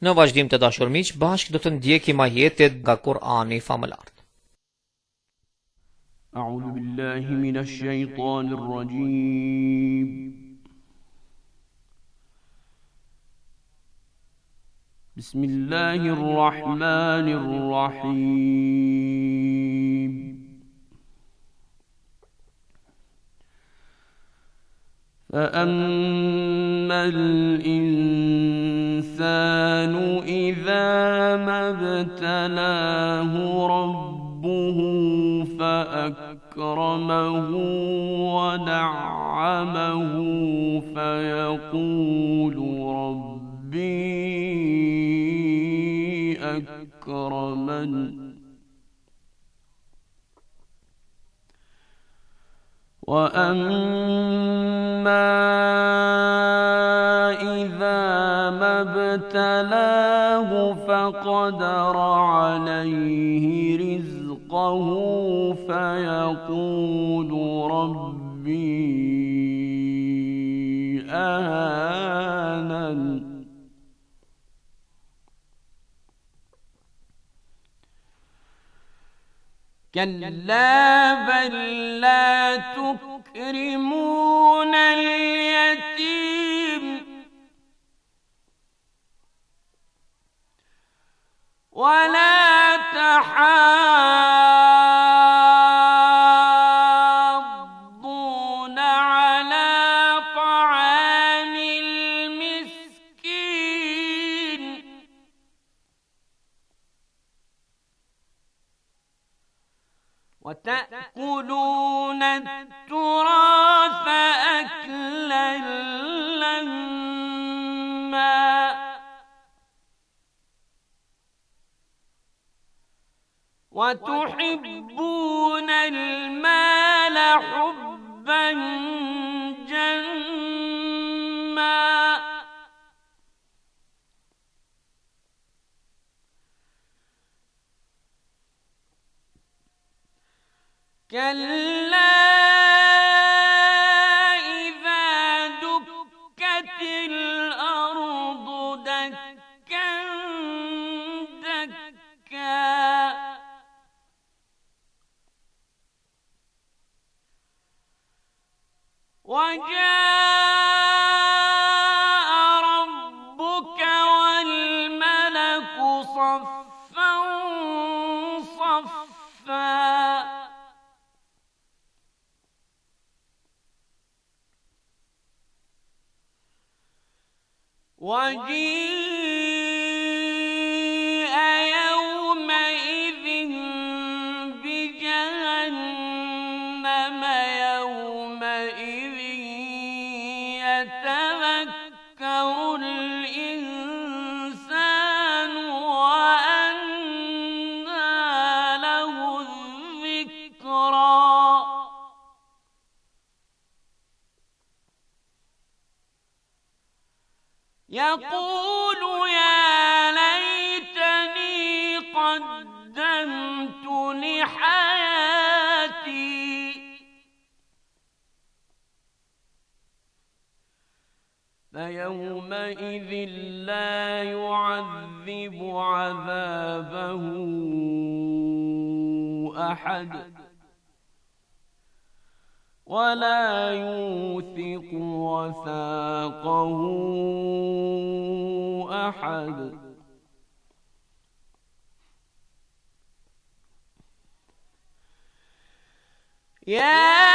Në vazhdim të dashur miq, bashkë do të ndjekim ajetet nga Kur'ani famëlar. أعوذ بالله من الشيطان الرجيم بسم الله الرحمن الرحيم فأما الإنسان إذا ما ابتلاه ربه فأكرمه ونعمه فيقول ربي أكرمن وأما إذا ما ابتلاه فقدر عليه رزقه فيقول ربي أهانن كلا بل لا تكرمون اليتيم ولا تحاضون على طعام المسكين وتأكلون التراث أكلا لما وتحبون المال حبا جما كلا إذا دكت الأرض دكا دكا وجاء ربك والملك صفا صفا وجيء يومئذ بجهنم يومئذ يتذكر الإنسان وأنى له الذكرى يقول يا ليتني قدمت لحياتي فيومئذ لا يعذب عذابه أحد ولا يوثق وثاقه أحد يا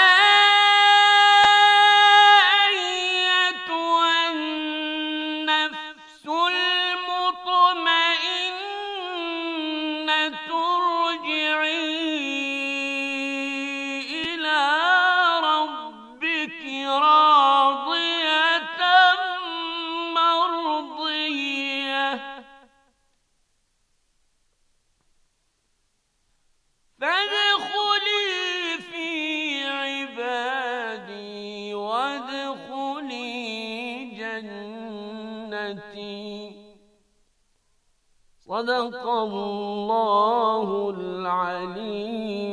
صدق الله العلي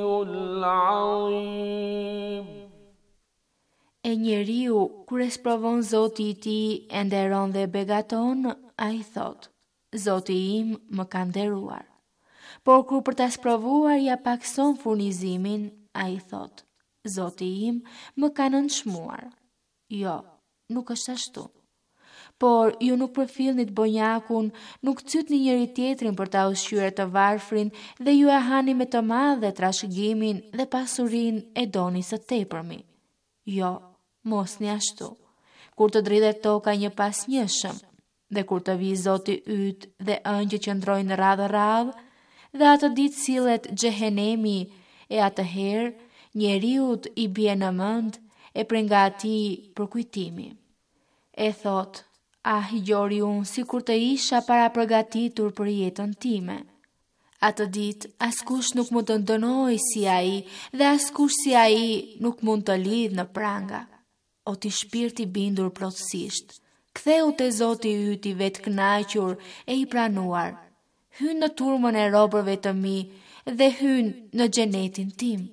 العظيم. E njeriu, kur e sprovon Zoti I tij e nderon dhe begaton, ai thot: Zoti im më ka nderuar. Por kur për ta sprovuar ja pakson furnizimin, ai thot: Zoti im më ka nënçmuar. Jo, nuk është ashtu. Por ju nuk përfillnit bonjakun, nuk cytni njëri tjetrin për ta ushqyer të varfrin dhe ju e hani me të madhe trashëgimin dhe pasurinë e doni së tepërmi. Jo, mos një ashtu. Kur të dridhet toka një pas njëshëm, dhe kur të vi Zoti yt dhe ëngjëjt që ndrojnë radhë, dhe atë ditë sillet xhehenemi, e atëherë njeriut i bie në mend e prej nga atij përkujtimi. E thot: Ah, gjori unë si kur të isha para përgatitur për jetën time. Atë ditë, askush nuk mund të ndënoj si ai, dhe askush si ai nuk mund të lidh në pranga. O ti shpirti bindur plotësisht, ktheu te Zoti yt i vetë kënaqur e i pranuar. Hyn në turmën e robërve të mi dhe hyn në xhenetin tim.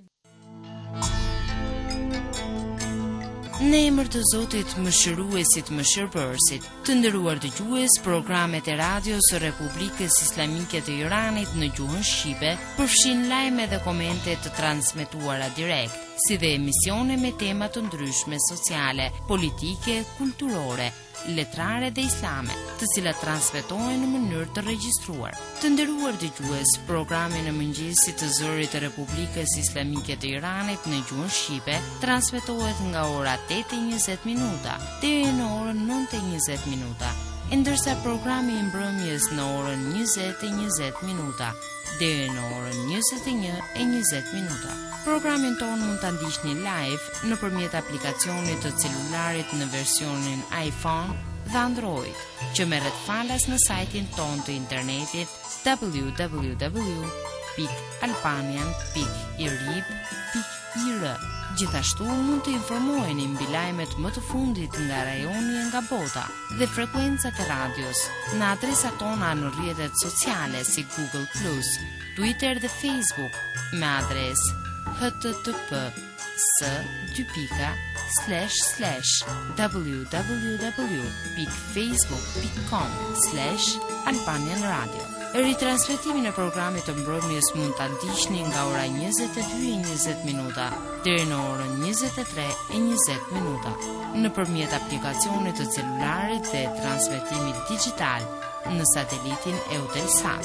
Në emër të Zotit Mëshiruesit Mëshirbërësit, të nderuar dëgjues, programet e radios së Republikës Islamike të Iranit në gjuhën shqipe përfshin lajme dhe komente të transmetuara direkt, si dhe emisione me tema të ndryshme sociale, politike, kulturore, letrare dhe islame, të cilat transmetohen në mënyrë të regjistruar. Të nderuar dëgjues, programi në mëngjesit të zërit të Republikës Islamike të Iranit në gjuhën shqipe transmetohet nga ora 8:20 minuta deri në orën 9:20 minuta, ndërsa programi i mbrëmjes në orën 20:20 minuta deri në orën 21:20 minuta. Programin tonë mund të ndiqni live nëpërmjet aplikacionit të celularit në versionin iPhone dhe Android, që merret falas në sajtin tonë të internetit www.albanian.irib.ir. Gjithashtu mund të informoheni mbi lajmet më të fundit nga rajoni e nga bota dhe frekuencat e radios në adresat tona në rrjetet sociale si Google+, Twitter dhe Facebook me adresë http://www.facebook.com/Albanian Radio. Ritransmetimin e programit të mbrëmjes mund ta ndiqni nga ora 22:20 minuta deri në orën 23:20 minuta nëpërmjet aplikacionit të celularit dhe transmetimit digital në satelitin Eutelsat.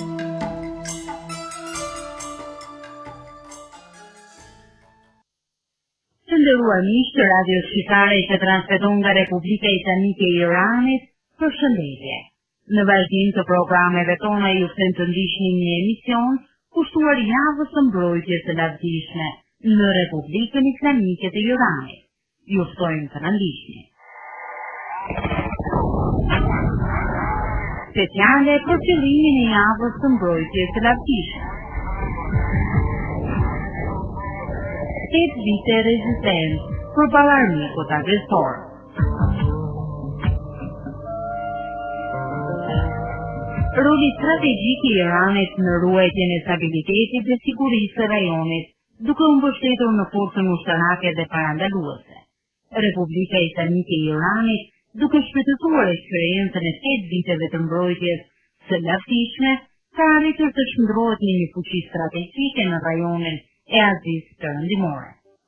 Të nderuar miq të radios shqiptare që transmeton nga Republika Islamike e Iranit, përshëndetje. Në vazhdim të programeve tona ju ftoj të ndiqni një emision kushtuar javës së mbrojtjes së lavdishme në Republikën Islamike të Iranit. Ju ftojmë të na ndiqni. Speciale për fillimin e javës së mbrojtjes së lavdishme. 8 vite rezistencë përballë armikut agresor. Roli strategjik i Iranit në ruajtjen e stabilitetit dhe sigurisë së rajonit, duke u mbështetur në forcën ushtarake dhe parandaluese. Republika Islamike e Iranit, duke shpërtësuar eksperiencën e 8 viteve të mbrojtjes së lavdishme, ka arritur të shndrohet në një fuqi strategjike në rajonin e Azisë Perëndimore.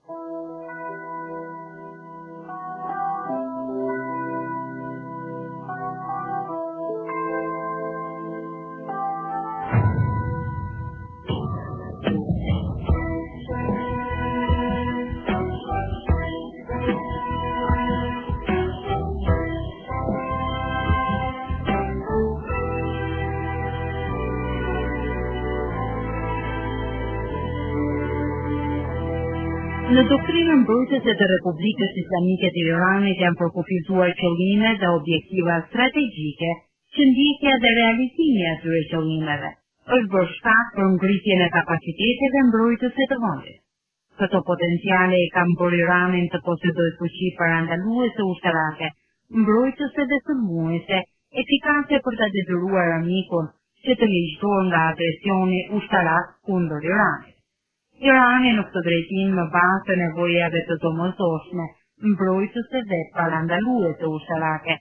Në doktrinën mbrojtëse të Republikës Islamike të Iranit janë përkufizuar qëllime dhe objektiva strategjike që ndjekja dhe realizimi i atyre qëllimeve është bërë shkak për ngritjen e kapaciteteve mbrojtëse të vendit. Këto potenciale e kanë bërë Iranin të posedojë fuqi parandaluese ushtarake, mbrojtëse dhe sulmuese, efikase për ta detyruar armikun që të ligjëtor nga agresioni ushtarak kundër Iranit. Irani në këtë drejtim më bazë të nevojave të domosdoshme, mbrojtëse dhe parandaluese ushtarake,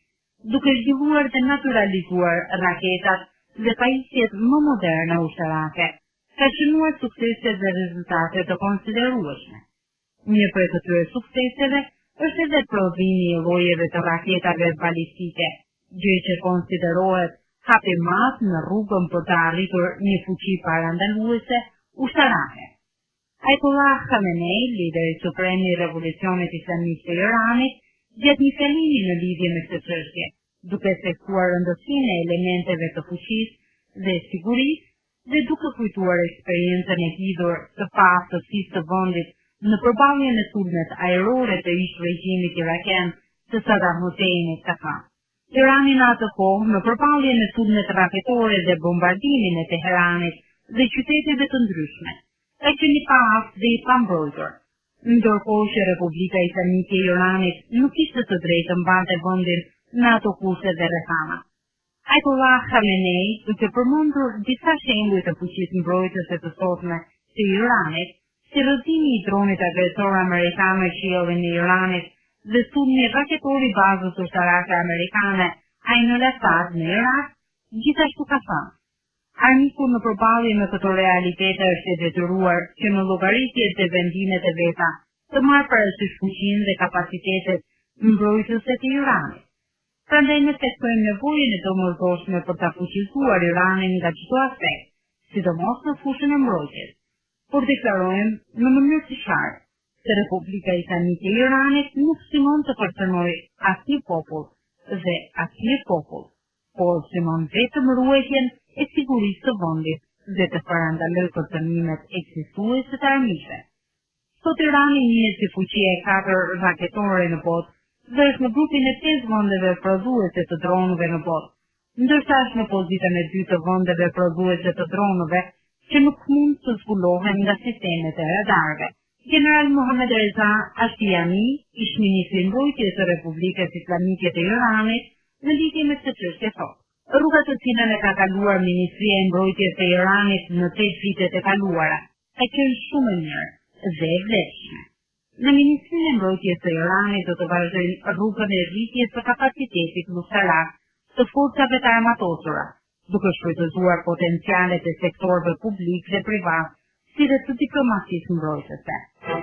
duke zhvilluar dhe naturalizuar raketat dhe pajisjet më moderne ushtarake, ka shënuar suksese dhe rezultate të konsiderueshme. Një prej këtyre sukseseve është edhe prodhimi i llojeve të raketave balistike, gjë që konsiderohet hap i madh në rrugën për të arritur një fuqi parandaluese ushtarake. Ayatollah Khamenei, lideri suprem i Revolucionit Islamik të Iranit, gjatë një fjalimi në lidhje me këtë çështje, duke theksuar rëndësinë e elementeve të fuqisë dhe sigurisë dhe duke kujtuar eksperiencën e hidhur të paaftësisë të vendit në përballje me sulmet ajrore të ish regjimit irakian të Saddam Huseinit ka thënë. Irani në atë kohë në përballje me sulmet raketore dhe bombardimin e Teheranit dhe qyteteve të ndryshme, ka qenë i paaftë dhe i pambrojtur, ndërkohë që Republika Islamike e Iranit nuk kishte të drejtë mbante vendin në ato kushte dhe rrethana. Ayatollah Khamenei, duke përmendur disa shembuj të fuqisë mbrojtëse të sotme të Iranit, si rrëzimi i dronit agresor amerikan në qiellin e Iranit dhe sulmi raketor i bazës ushtarake amerikane Ain al-Assad në Irak, gjithashtu ka thënë: armiku në përballje me këto realitete është i detyruar që në llogaritjet dhe vendimet e veta të marrë parasysh fuqinë dhe kapacitetet mbrojtëse të Iranit. Prandaj ne theksojmë nevojën e domosdoshme për ta fuqizuar Iranin nga çdo aspekt, sidomos në fushën e mbrojtjes. Por deklarojmë në mënyrë të qartë se Republika Islamike e Iranit nuk simon të përcënojë asnjë popull dhe asnjë popull, por simon vetëm ruajtjen e sigurisë të vendit dhe të parandalojë kërcënimet ekzistuese të armiqve. Sot Irani njihet si fuqia e 4 raketore në botë dhe është në grupin e 5 vendeve prodhuese të dronëve në botë, ndërsa është në pozitën e 2 të vendeve prodhuese të dronëve që nuk mund të zbulohen nga sistemet e radarëve. General Mohammad Reza Ashtiani, ish ministri i mbrojtjes së Republikës Islamike të Iranit, në lidhje me këtë çështje thotë: rruga të cilën e ka kaluar Ministria e Mbrojtjes së Iranit në 8 vitet e kaluara ka qenë shumë e mirë dhe e vlefshme. Në Ministrinë e Mbrojtjes së Iranit do të vazhdojnë rrugën e rritjes së kapacitetit ushtarak të forcave të armatosura, duke shfrytëzuar potencialet e sektorëve publik dhe privat, si dhe të diplomacisë mbrojtëse.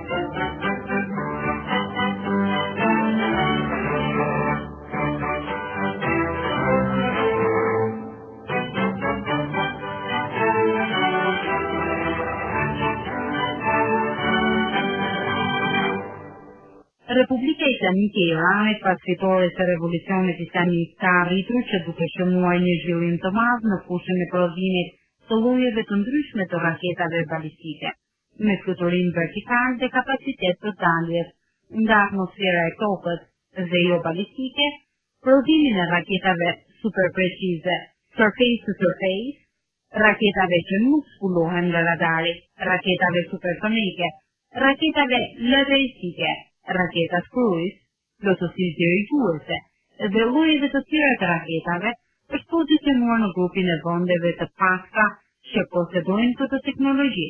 Republika Islamike e Iranit, pas fitores së Revolucionit Islamik, ka arritur që duke shënuar një zhvillim të madh në fushën e prodhimit të llojeve të ndryshme të raketave balistike, me fluturim vertikal dhe kapacitet të daljes nga atmosfera e tokës dhe jo balistike, prodhimin e raketave superprecize, surface to surface, raketave që nuk zbulohen nga radari, raketave supersonike, raketave lërejstike, raketat cruise, plotësisht dirigjuese dhe llojeve të tjera të raketave, është pozicionuar në grupin e vendeve të pakta që posedojnë këtë teknologji.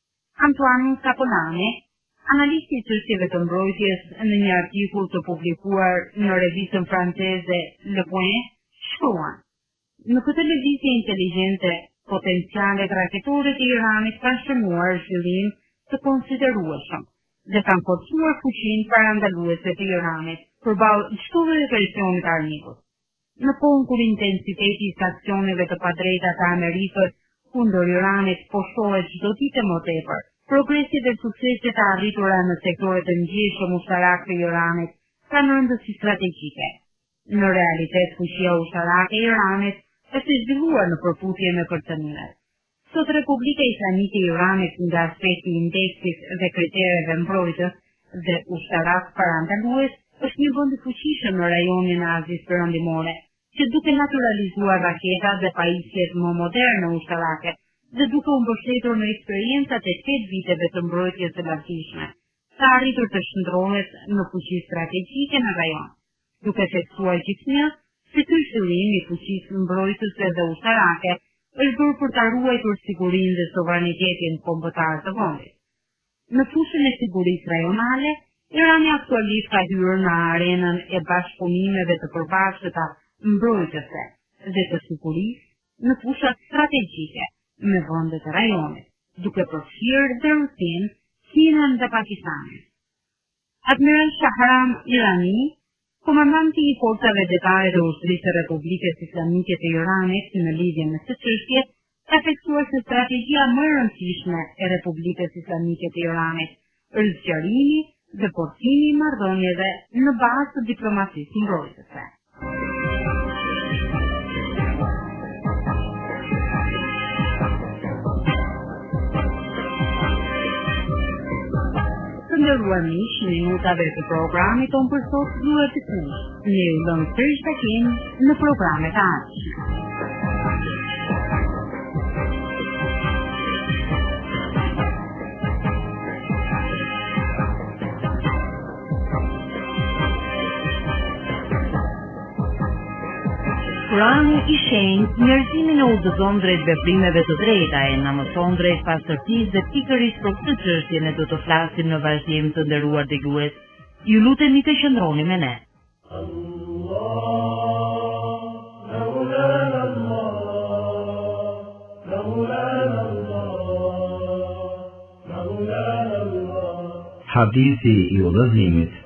Antoine Capolani, analisti i çështjeve të mbrojtjes, në një artikull të publikuar në revistën franceze Le Point, shkruan: në këtë lëvizje inteligjente, potencialet raketore të Iranit kanë shënuar zhvillim të konsiderueshëm dhe kanë forcuar fuqinë parandaluese të Iranit përballë çdo lloji versioni të armikut. Në kohën kur intensiteti i sanksionive të padrejta të Amerikës kundër Iranit po shohet çdo ditë më tepër, progresi dhe sukseset e arritura në sektorët të ndjeshëm ushtarak të Iranit kanë rëndësi strategjike. Në realitet, fuqia ushtarake e Iranit është e zhvilluar në përputhje me kërcënimet. Sot Republika Islamike e Iranit nga aspekti i indeksit dhe kritereve mbrojtës dhe ushtarak parandalues është një vend i fuqishëm në rajonin e Azisë Perëndimore, që duke naturalizuar raketat dhe pajisjet më moderne ushtarake dhe duke u mbështetur në eksperiencat e 8 viteve të mbrojtjes së lartishme, ka arritur të shndrohet në fuqi strategjike në rajon, duke theksuar gjithnjë se ky zhvillim i fuqisë mbrojtëse dhe ushtarake është bërë për ta ruajtur sigurinë dhe sovranitetin kombëtar të vendit. Në fushën e sigurisë rajonale, Irani aktualisht ka hyrë në arenën e bashkëpunimeve të përbashkëta mbrojtëse dhe të sigurisë në fushat strategjike me vende të rajonit, duke përfshirë dhe Rusinë, Kinën dhe Pakistanin. Admiral Shahram Irani, komandanti I forcave detare të ushtrisë së Republikës Islamike të Iranit në lidhje me këtë çështje, ka theksuar se strategjia më e rëndësishme e Republikës Islamike të Iranit është zgjerimi dhe forcimi I marrëdhënieve në bazë të diplomacisë mbrojtëse. Të nderuar miq, minutave të programit tonë për sot duhet të kush. Ne u lëmë sërish takim në programet e ardhshme. Kurani I shenjtë njerëzimin e udhëzon drejt veprimeve të drejta e na mëson drejt pastërtisë dhe pikërisht për këtë çështje ne do të flasim në vazhdim të nderuar dëgjues. Ju lutemi të qëndroni me ne. Hadithi I udhëzimit.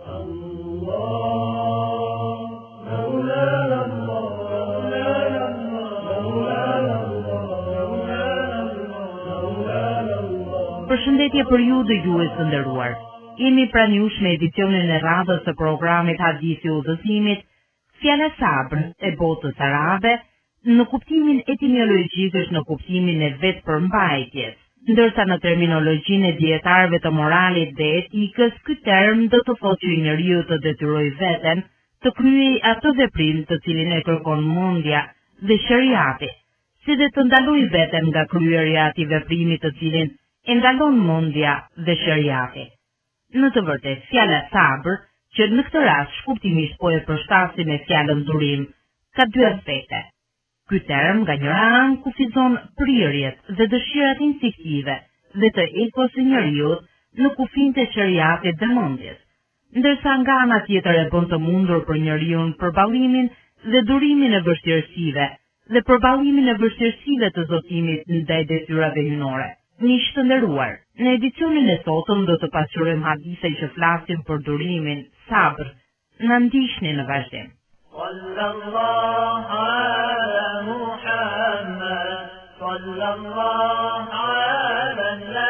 Përshëndetje për ju dëgjues të nderuar. Jemi pranë jush me edicionin e radhës të programit Hadithi I udhëzimit, fjala sabr e botës arabe, në kuptimin etimologjik është në kuptimin e vetë përmbajtjes, ndërsa në terminologjinë e dietarëve të moralit dhe etikës, ky term do të thotë që njeriu të detyrojë veten të kryejë atë veprim të cilin e kërkon mendja dhe shariati, si dhe të ndalojë veten nga kryerja e atij veprimi të cilin e ndalon mendja dhe shariati. Në të vërtetë, fjala sabër, që në këtë rast shkurtimisht po e përshtasim me fjalën durim, ka dy aspekte. Ky term nga njëra anë kufizon prirjet dhe dëshirat instinktive dhe të ekos së njeriu në kufijtë e shariatit dhe mendjes, ndërsa nga ana tjetër e bën të mundur për njeriu përballimin dhe durimin e vështirësive dhe përballimin e vështirësive të zotimit ndaj detyrave hyjnore. Miq të nderuar, në edicionin e sotëm do të pasqyrojmë hadithe që flasin për durimin, sabr. Na ndiqni në vazhdim. Sallallahu ala Muhammad, sallallahu ala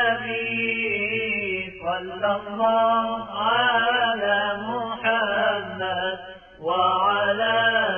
nabi, sallallahu ala Muhammad, wa ala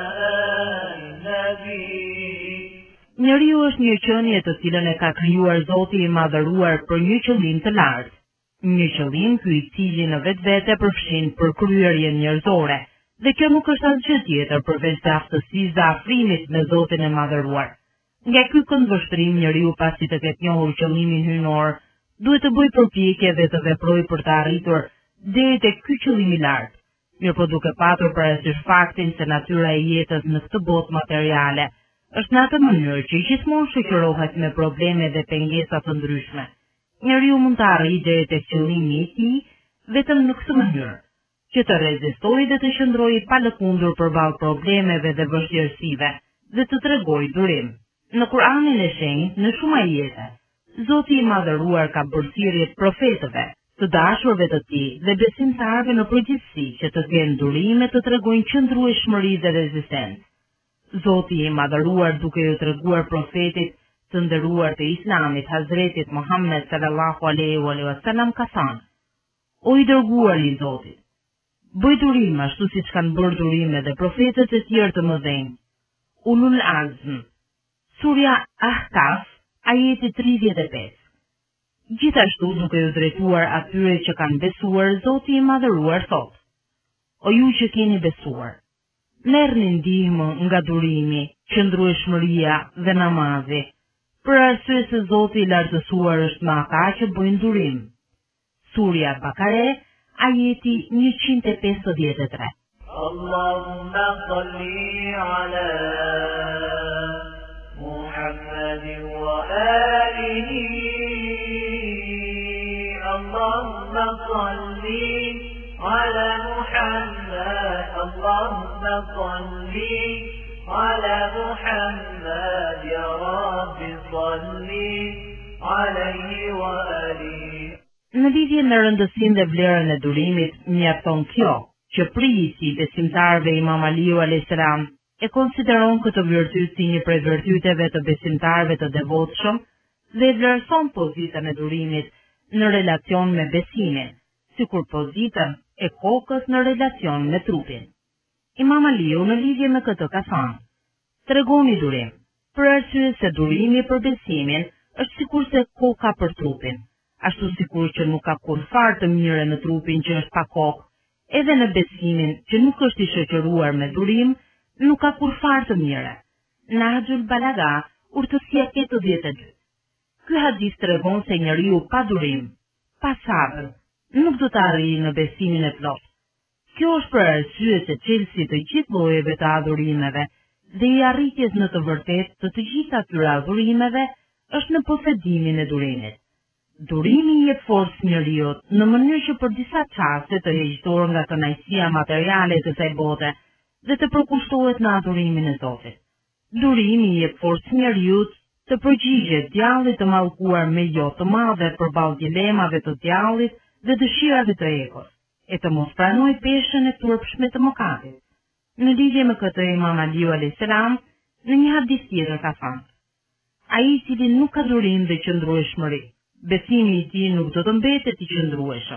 nabi. Njeriu është një qenie të cilën e ka krijuar Zoti I madhëruar për një qëllim të lartë. Një qëllim ky I cili në vetvete përfshin përkryerjen njerëzore, dhe kjo nuk është asgjë tjetër përveç të aftësisë dhe afrimit me Zotin e madhëruar. Nga ky këndvështrim njeriu pasi të ketë njohur qëllimin hyjnor, duhet të bëjë përpjekje dhe të veprojë për të arritur deri tek ky qëllim I lartë. Mirëpo duke patur parasysh faktin se natyra e jetës në këtë botë materiale është në atë mënyrë që gjithmonë shoqërohet me probleme dhe pengesa të ndryshme. Njeriu mund të arrijë deri tek qëllimi I tij vetëm në këtë mënyrë, që të rezistojë dhe të qëndrojë pa lëkundur përballë problemeve dhe vështirësive dhe të tregojë durim. Në Kur'anin e shenjtë, në shumë ajete, Zoti I madhëruar ka bërë thirrje profetëve, të dashurve të tij dhe besimtarëve në përgjithësi që të kenë durime të tregojnë qëndrueshmëri dhe rezistencë. Zoti I madhëruar duke ju treguar profetit të nderuar të Islamit, Hazretit Muhammed sallallahu alaihi wasallam ka thënë: O I dërguari I Zotit, bëj durim ashtu siç kanë bërë durime dhe profetët e tjerë të mëdhenj. Ulul Azm, Surja Ahkaf, ajeti 35. Gjithashtu duke ju drejtuar atyre që kanë besuar, Zoti I madhëruar thotë: O ju që keni besuar, merrni ndihmë nga durimi, qëndrueshmëria dhe namazi, për arsye se Zoti I lartësuar është me ata që bëjnë durim. Surja Bakare, ajeti 153. Allahumma salli ala Muhammadin wa alihi. Allahumma salli على محمد اللهم صل على محمد يا رب صل عليه وآله. Në lidhje me rëndësinë dhe vlerën e durimit, mjafton kjo që prisi besimtarëve Imam Aliu alayhis salam e konsideron këtë virtyt si një prej virtyteve të besimtarëve të devotshëm dhe vlerëson pozitën e durimit në relacion me besimin, sikur pozitën e kokës në relacion me trupin. Imam Aliu në lidhje me këtë ka thënë: "Tregoni durim, për arsye se durimi për besimin është sikur se koka për trupin, ashtu sikur që nuk ka kur farë të mire në trupin që është pa kokë, edhe në besimin që nuk është i shoqëruar me durim, nuk ka kur farë të mire." Nahjul Balaga, urtësia 82. Ky hadith tregon se njeriu pa durim, pa sabër, nuk do të arrijë në besimin e plotë. Kjo është për arsye se çelësi të gjithë llojeve të adhurimeve dhe i arritjes në të vërtetë të gjitha këtyre adhurimeve është në posedimin e durimit. Durimi i jep forcë njeriut në mënyrë që për disa çaste të heqëtor nga kënaqësia materiale të kësaj bote dhe të përkushtohet në adhurimin e Zotit. Durimi i jep forcë njeriut të përgjigjet djallit të mallkuar me jo të madhe përballë dilemave të djallit dhe dëshirave të egos, e të mos pranoj peshën e turpshme të mëkatit. Në lidhje me këtë Imam Aliu alayhis salam në një hadith tjetër ka thënë: "Ai i cili nuk ka durim dhe qëndrueshmëri, besimi i tij nuk do të mbetet i qëndrueshëm."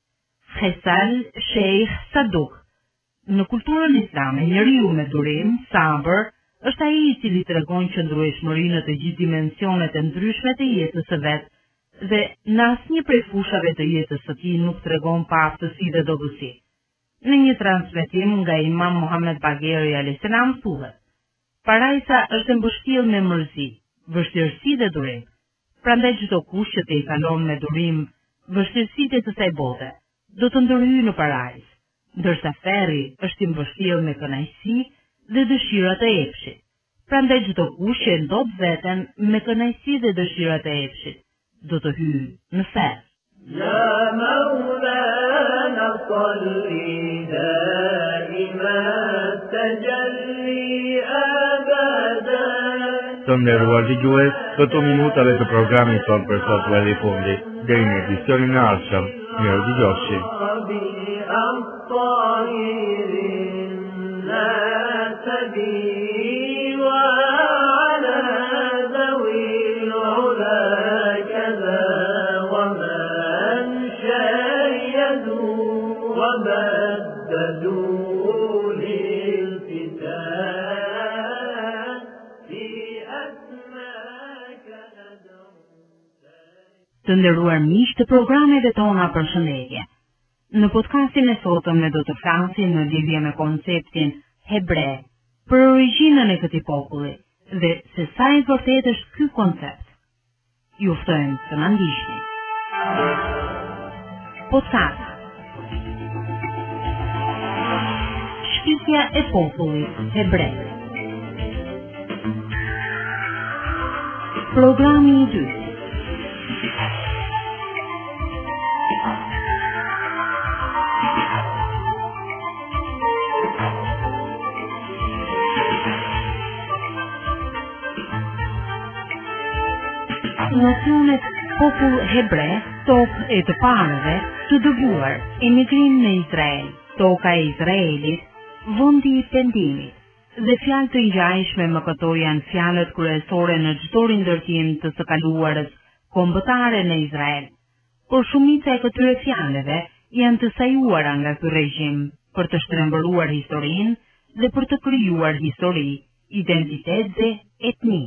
Khesal Sheikh Saduk. Në kulturën islame, njeriu me durim, sabër, është ai i cili tregon qëndrueshmëri në të gjithë dimensionet e ndryshme të jetës së vet dhe në asnjë prej fushave të jetës së tij nuk tregon pa aftësi dhe dobësi. Në një transmetim nga Imam Muhammed Bagheri alayhis salam thuhet: "Parajsa është e mbështjellë me mërzi, vështirësi dhe durim. Prandaj çdo kush që të i kalon me durim vështirësitë të kësaj bote, do të ndërhyjë në parajsë, ndërsa ferri është i mbështjellë me kënaqësi dhe dëshirat e epshit. Prandaj çdo kush që ndot veten me kënaqësi dhe dëshirat e epshit, do të hyjë në ferr." يا مولانا صل دائما تجلي أبدا. Të nderuar dëgjues, këto minutave të programit ton për sot veri fundi, deri në edicionin e ardhshëm. Mirë dëgjofshi. Të nderuar miq të programeve tona përshëndetje. Në podcastin e sotëm ne do të flasim në lidhje me konceptin hebre, për origjinën e këtij populli dhe se sa i vërtetë është ky koncept. Ju ftojmë të na ndiqni. Podcast. Shpifja e popullit hebre. Programi i dytë. Nacionet popull hebre, tokë e të parëve, të dëbuar, emigrim në Izrael, toka e Izraelit, vendi i pendimit, dhe fjalë të ngjashme më këto janë fjalët kryesore në çdo rindërtim të së kaluarës kombëtare në Izrael. Por shumica e këtyre fjalëve janë të sajuara nga ky regjim për të shtrembëruar historinë dhe për të krijuar histori, identitet dhe etni.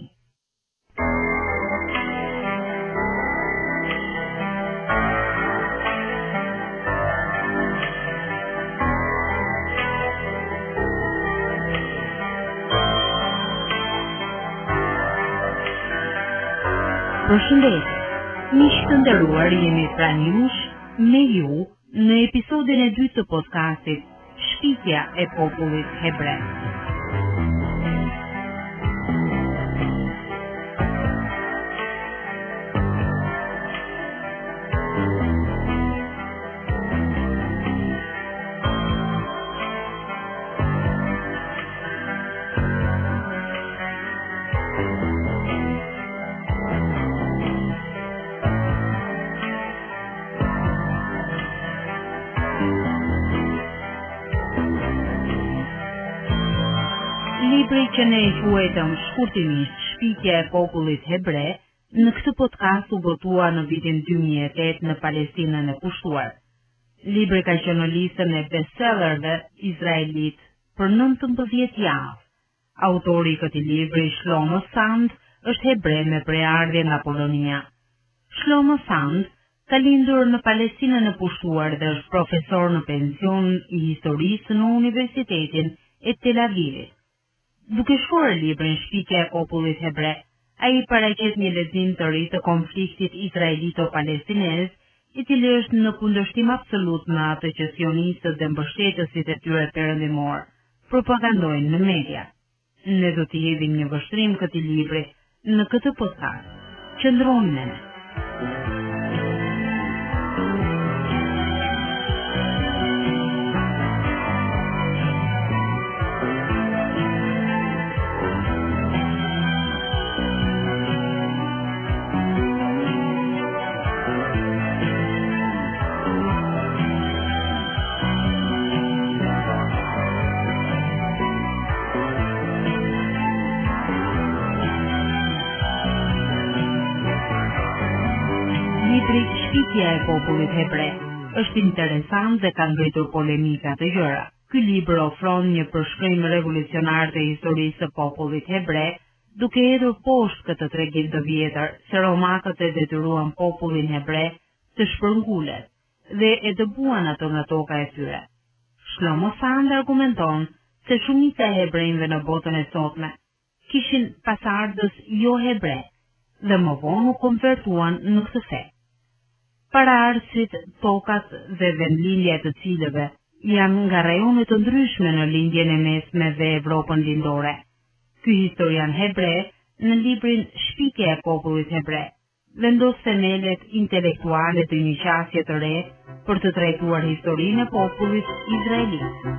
Përshëndetje, miq të nderuar, jemi pranë jush me ju në episodin e dytë të podcastit Shpifja e popullit hebre. që ne e quajtëm shkurtimisht shpikja e popullit hebre, në këtë podcast u botua në vitin 2008 në Palestinën e pushtuar. Libri ka qenë në listën e bestsellerëve izraelit për 19 javë. Autori i këtij libri, Shlomo Sand, është hebre me preardhje nga Polonia. Shlomo Sand ka lindur në Palestinën e pushtuar dhe është profesor në pension i historisë në Universitetin e Tel Avivit. Duke shkruar librin Shpikja e popullit hebre, ai paraqet një lexim të ri të konfliktit izraelito-palestinez, i cili është në kundërshtim absolut me atë që sionistët dhe mbështetësit e tyre perëndimor propagandojnë në media. Ne do t'i hedhim një vështrim këtij libri në këtë podcast. Qëndroni me ne. Shpikja e popullit hebre është interesant dhe ka ngritur polemika të gjëra. Ky libër ofron një përshkrim revolucionar të historisë së popullit hebre, duke hedhur poshtë këtë tregim të vjetër se romakët e detyruan popullin hebre të shpërngulet dhe e dëbuan atë nga toka e tyre. Shlomo Sand argumenton se shumica e hebrejve në botën e sotme kishin pasardhës jo hebre dhe më vonë u konvertuan në këtë fe. Paraardhësit, tokat dhe vendlindja të cilëve janë nga rajone të ndryshme në lindjen e mesme dhe Evropën lindore. Ky historian hebre, në librin Shpikja e popullit hebre, vendos themelet intelektuale të një qasje të re për të trajtuar historinë e popullit izraelit.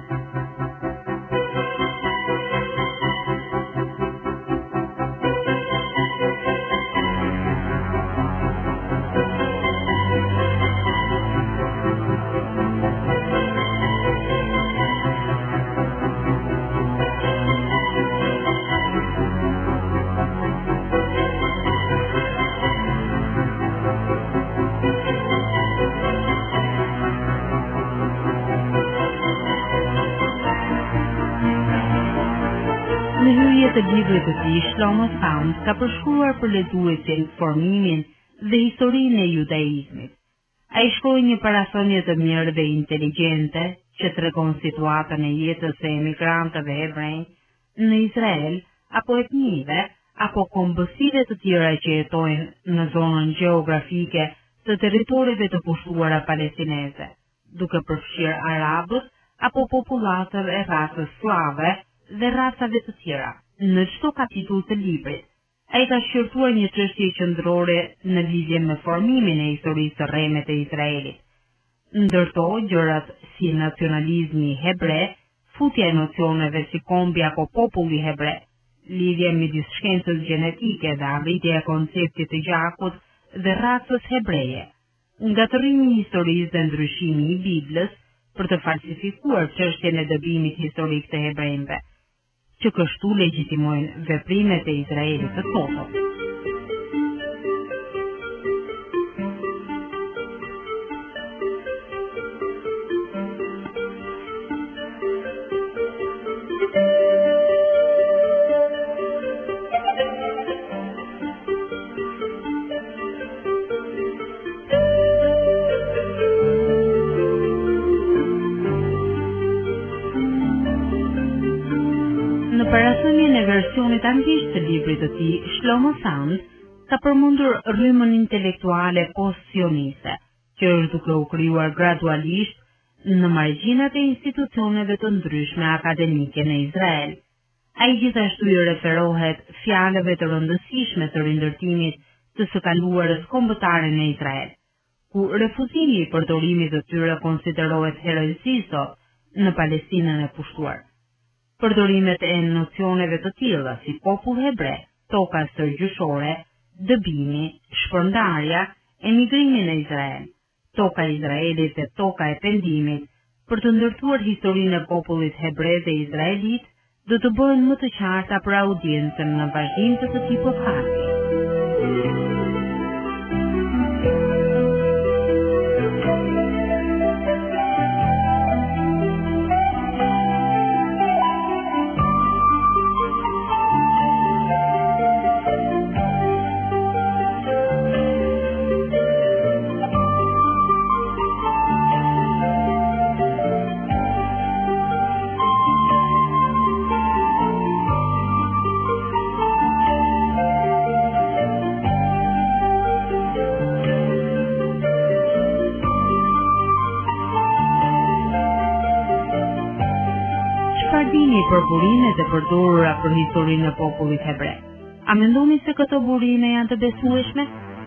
Në hyrje të librit të tij, Shlomo Sand ka përshkruar për lexuesin formimin dhe historinë e judaizmit. Ai shkroi një parathonje të mirë dhe inteligjente që tregon situatën e jetës së emigrantëve hebrej në Izrael apo etnive apo kombësive të tjera që jetojnë në zonën gjeografike të territoreve të pushtuara palestineze, duke përfshirë arabët apo popullatët e rasës slave dhe rasave të tjera. Në çdo kapitull të librit, ai ka shqyrtuar një çështje qendrore në lidhje me formimin e historisë së rreme të Izraelit. Ndërto gjërat si nacionalizmi hebre, futja e nocioneve si kombi apo populli hebre, lidhja midis shkencës gjenetike dhe arritja e konceptit të gjakut dhe rasës hebreje, ngatërimi i historisë dhe ndryshimi i Biblës për të falsifikuar çështjen e dëbimit historik të hebrejve, që kështu legjitimojnë veprimet e Izraelit të sotëm. Në parathonjen e versionit anglisht të librit të tij, Shlomo Sand ka përmendur rrymën intelektuale post-sioniste, që është duke u krijuar gradualisht në margjinat e institucioneve të ndryshme akademike në Izrael. Ai gjithashtu i referohet fjalëve të rëndësishme të rindërtimit të së kaluarës kombëtare në Izrael, ku refuzimi i përdorimit të tyre konsiderohet herësi sot në Palestinën e pushtuar. Përdorimet e nocioneve të tilla si popull hebre, toka sërgjyshore, dëbimi, shpërndarja, emigrimi në Izrael, toka e Izraelit dhe toka e pendimit, për të ndërtuar historinë e popullit hebre dhe izraelit do të bëhen më të qarta për audiencën në vazhdim të këtij podcasti. Për burimet e përdorura për historinë e popullit hebre. A mendoni se këto burime janë të besueshme?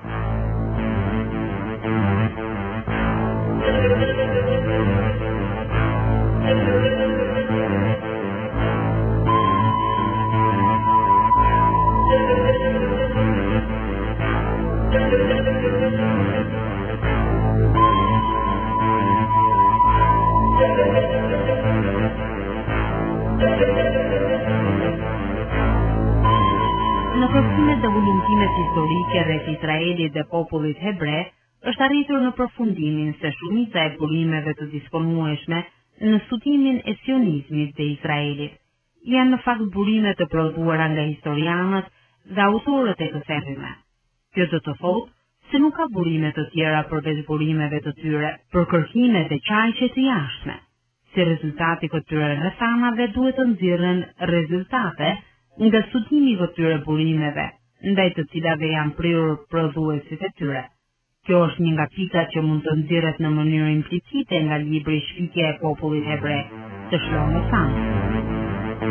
Në kërkimet dhe ullumtimet historike rreth Izraelit dhe popullit hebre, është arritur në përfundimin se shumica e burimeve të disponueshme në studimin e sionizmit dhe Izraelit janë në fakt burime të prodhuara nga historianët dhe autorët e kësaj rrymë. Kjo do të thotë se nuk ka burime të tjera përveç burimeve të tyre për kërkime dhe qajqe të jashtme. Si rezultati këtyre rrethanave duhet të nxirren rezultate nga studimi i këtyre burimeve, ndaj të cilave janë prirur prodhuesit e tyre. Kjo është një nga pikat që mund të nxirret në mënyrë implicite nga libri Shpikja e popullit hebre të Shlomo Sand.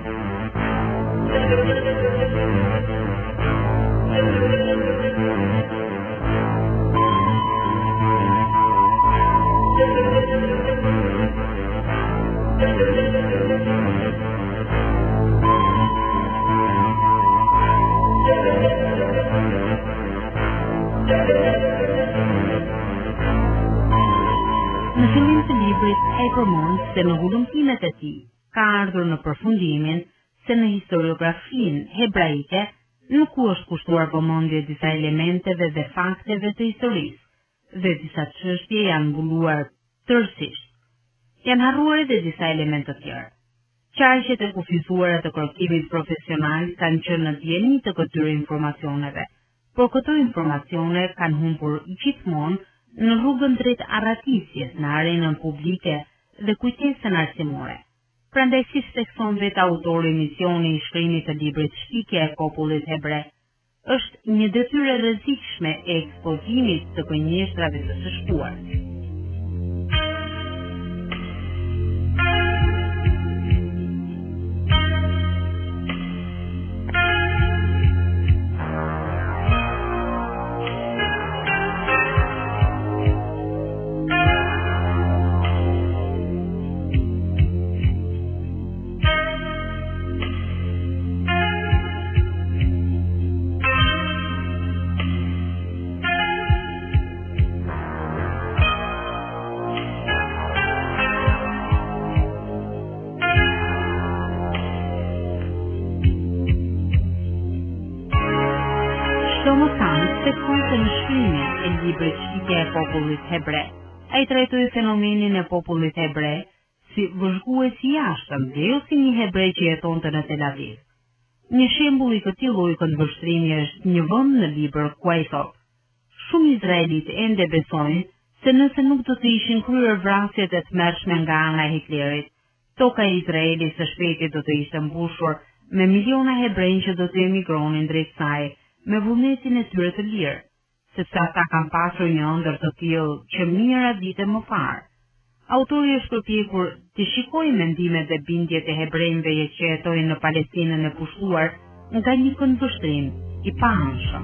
Në fillim të librit ai përmend se në hullumtimet e tij ka ardhur në përfundimin se në historiografinë hebraike nuk u është kushtuar vëmendje disa elementeve dhe fakteve të historisë dhe disa çështje janë mbuluar tërësisht. Janë harruar edhe disa elemente të tjera. Qarqet e kufizuara të kërkimit profesional kanë qenë në dieni të këtyre informacioneve, por këto informacione kanë humbur gjithmonë në rrugën drejt arratisjes në arenën publike dhe kujtesën arsimore. Prandaj si thekson vetë autori misioni i shkrimit të librit Shpikja e popullit hebre, është një detyrë e rrezikshme e ekspozimit të gënjeshtrave të së shkuarit. Shlomo Sand theksonte në shkrimin e librit Shpikja e popullit hebre. Ai trajtoi fenomenin e popullit hebre si vëzhgues i jashtëm dhe jo si një hebrej që jetonte në Tel Aviv. Një shembull i këtij lloji këndvështrimi është një vend në libër ku ai thotë: Shumë izraelitë ende besojnë se nëse nuk do të ishin kryer vrasjet e tmerrshme nga ana e Hitlerit, toka e Izraelit së shpejti do të ishte mbushur me miliona hebrejnë që do të emigronin drejt saj me vullnetin e tyre të lirë, sepse ata kanë pasur një ëndër të tillë që mijëra vite më parë. Autori është përpjekur të shikojë mendimet dhe bindjet e hebrejve që jetojnë në Palestinën e pushtuar nga një këndvështrim i paanshëm.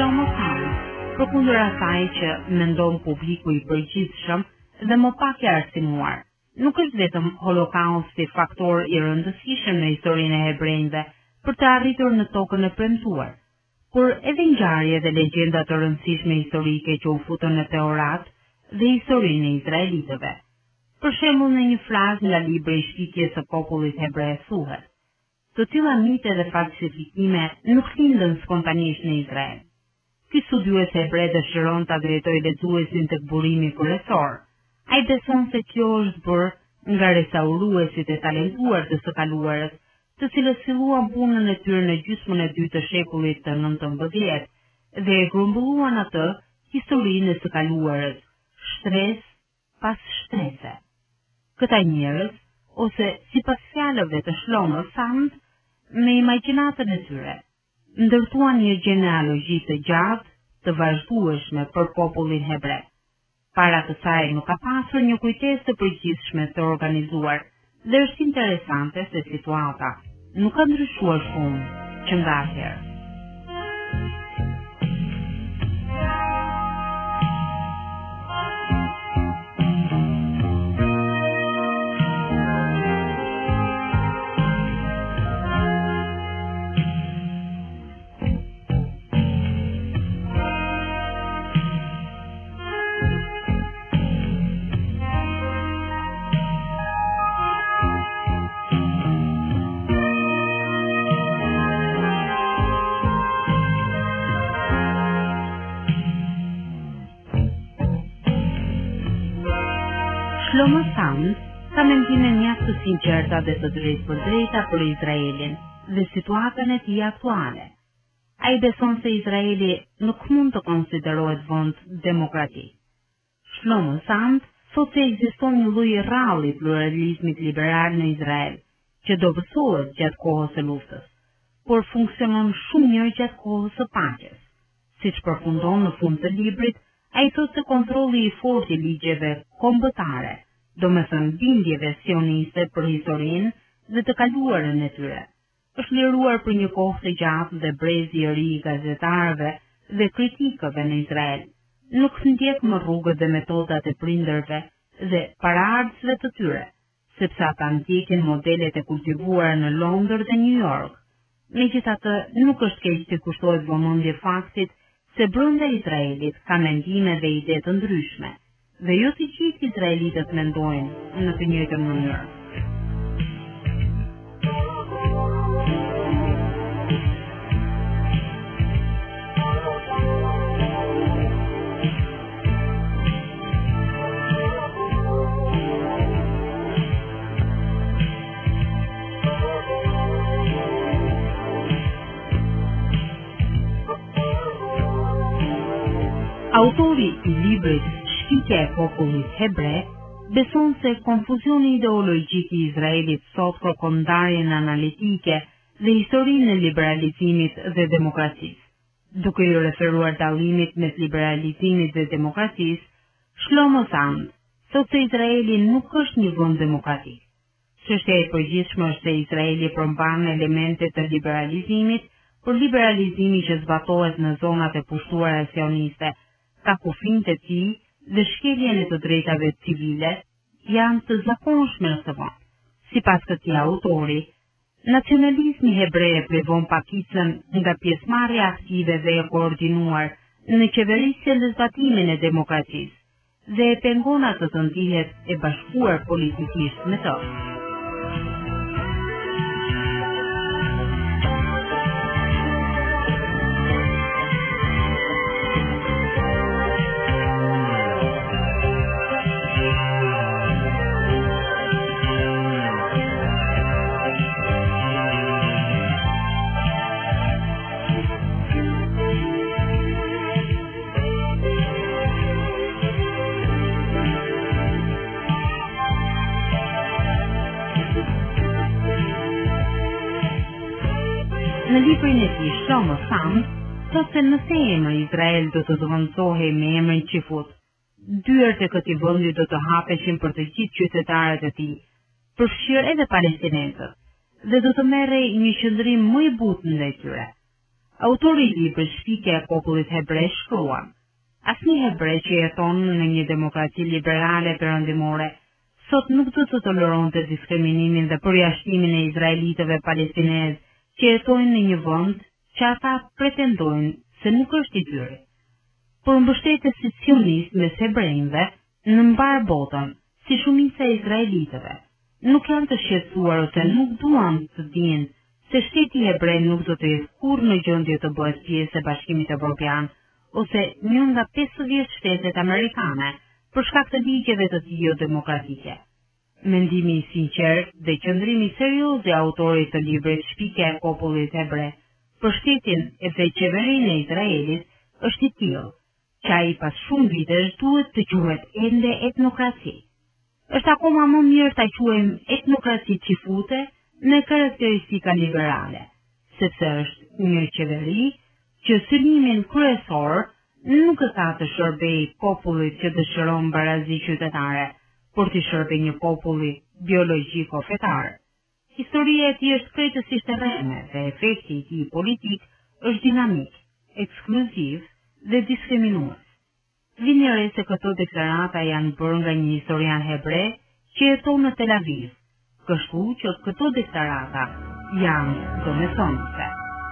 Shlomo Khan, përkundër asaj që mendon publiku i përgjithshëm dhe më pak i arsimuar. Nuk është vetëm Holokausti faktor i rëndësishëm në historinë e hebrejve për të arritur në tokën e premtuar, por edhe ngjarje dhe legjenda të rëndësishme historike që u futën në Teorat dhe historinë e izraelitëve. Për shembull, në një frazë nga libri i shkitjes së popullit hebre thuhet: të tilla mite dhe falsifikime nuk lindën spontanisht në Izrael. Ky studiues hebre dëshiron ta drejtojë lexuesin tek burimi kryesor. Ai beson se kjo është bërë nga restauruesit e talentuar të së kaluarës, të cilët filluan punën e tyre në gjysmën e dytë të shekullit të 19 dhe e grumbulluan atë historinë e së kaluarës, shtresë pas shtrese. Këta njerëz, ose sipas fjalëve të Shlomo Sand, me imagjinatën e tyre, ndërtuan një gjenealogji të gjatë, të vazhdueshme për popullin hebre. Para kësaj nuk ka pasur një kujtesë të përgjithshme të organizuar, dhe është interesante se situata nuk ka ndryshuar shumë që nga atëherë. Shlomo Sand ka mendime mjaft të sinqerta dhe të drejtë për Izraelin dhe situatën e tij aktuale. Ai beson se Izraeli nuk mund të konsiderohet vend demokratik. Shlomo Sand thotë se ekziston një lloj rralli i pluralizmit liberal në Izrael, që do vështohet gjatë kohës së luftës, por funksionon shumë mirë gjatë kohës së paqes. Siç përfundon në fund të librit, ai thotë se kontrolli i fortë i ligjeve kombëtare, domethënë bindjeve sioniste për historinë dhe të kaluarën e tyre, është liruar për një kohë të gjatë dhe brezi i ri i gazetarëve dhe kritikëve në Izrael nuk ndjek më rrugët dhe metodat e prindërve dhe paraardhësve të tyre, sepse ata ndjekin modelet e kultivuara në Londër dhe New York. Megjithatë, nuk është keq të kushtohet vëmendje faktit se brenda Izraelit ka mendime dhe ide të ndryshme, dhe jo të gjithë izraelitët mendojnë në të njëjtën mënyrë. Autori i librit Shkitja e popullit hebre beson se konfuzioni ideologjik i Izraelit sot kërkon ndarjen analitike dhe historinë e liberalizimit dhe demokracisë. Duke i referuar dallimit mes liberalizimit dhe demokracisë, Shlomo Sand thotë se Izraeli nuk është një vend demokratik. Çështja e përgjithshme është se Izraeli përmban elemente të liberalizimit, por liberalizimi që zbatohet në zonat e pushtuara sioniste, ka kufijtë e tij dhe shkeljen e të drejtave civile janë të zakonshme në këtë vend. Sipas këtij autori, nacionalizmi hebrej privon pakicën nga pjesëmarrja aktive dhe e koordinuar në qeverisje dhe zbatimin e demokracisë dhe e pengon atë të ndihet e bashkuar politikisht me të. Në librin e tij Shlomo Sand thotë se nëse emri Izrael do të zëvendësohej me emrin Qifut, dyert e këtij vendi do të hapeshin për të gjithë qytetarët e tij, përfshirë edhe palestinenët, dhe do të merrej një qëndrim më i butë ndaj tyre. Autori i librit Shpike e popullit hebre shkruan: asnjë hebre që jeton në një demokraci liberale perëndimore sot nuk do të toleronte diskriminimin dhe përjashtimin e izraelitëve palestinezë që jetojnë në një vend që ata pretendojnë se nuk është i tyre. Por mbështetësit sionist mes hebrejve në mbar botën, si shumica e izraelitëve, nuk janë të shqetësuar ose nuk duan të dinë se shteti hebrej nuk do të jetë kurrë në gjendje të bëhet pjesë e Bashkimit Evropian ose një nga 50 shtetet amerikane për shkak të ligjeve të tij jo demokratike. Mendimi i sinqert dhe qëndrimi serioz i autorit të librit Shpike e popullit hebre për shtetin dhe qeverinë e Izraelit është i tillë që ai pas shumë vitesh duhet të quhet ende etnokraci. Është akoma më mirë ta quajmë etnokraci qifute me karakteristika liberale, sepse është një qeveri që synimin kryesor nuk e ka të shërbej popullit që dëshiron barazi qytetare, por të shërbej një populli biologjiko fetar. Historia e tij është krejtësisht e rreme dhe efekti i tij politik është dinamik, ekskluziv dhe diskriminues. Vini re se këto deklarata janë bërë nga një historian hebre që jeton në Tel Aviv, kështu që këto deklarata janë domethënëse.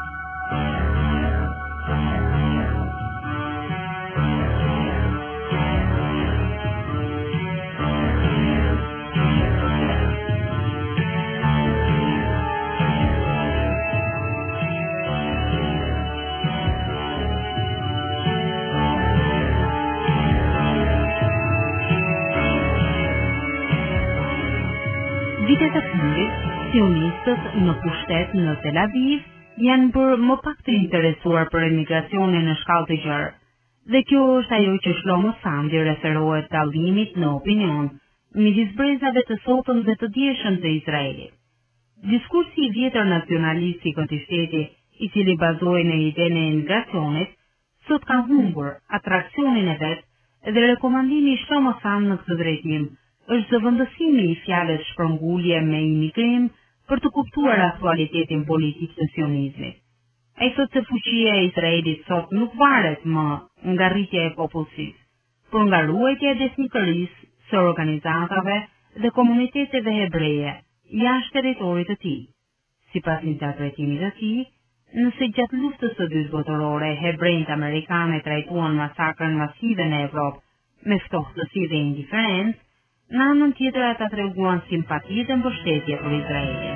Vitet e fundit, sionistët në pushtet në Tel Aviv janë bërë më pak të interesuar për emigracionin në shkallë të gjerë, dhe kjo është ajo që Shlomo Sandi referohet dallimit në opinion midis brezave të sotëm dhe të dieshëm të Izraelit. Diskursi i vjetër nacionalist i këtij shteti, i cili bazohej në idenë e emigracionit, sot ka humbur atraksionin e vet dhe rekomandimi i Shlomo Sand në këtë drejtim është zëvendësimi i fjalës shpërngulje me imigrim për të kuptuar aktualitetin politik të sionizmit. Ai thotë se fuqia e Izraelit sot nuk varet më nga rritja e popullsisë, por nga ruajtja e besnikërisë së organizatave dhe komuniteteve hebreje jashtë territorit të tij. Sipas interpretimit të tij, nëse gjatë luftës së dytë botërore hebrejt amerikanë trajtuan masakrën masive në Evropë me ftohtësi dhe indiferencë, në anën tjetër ata treguan simpati dhe mbështetje për Izraelin.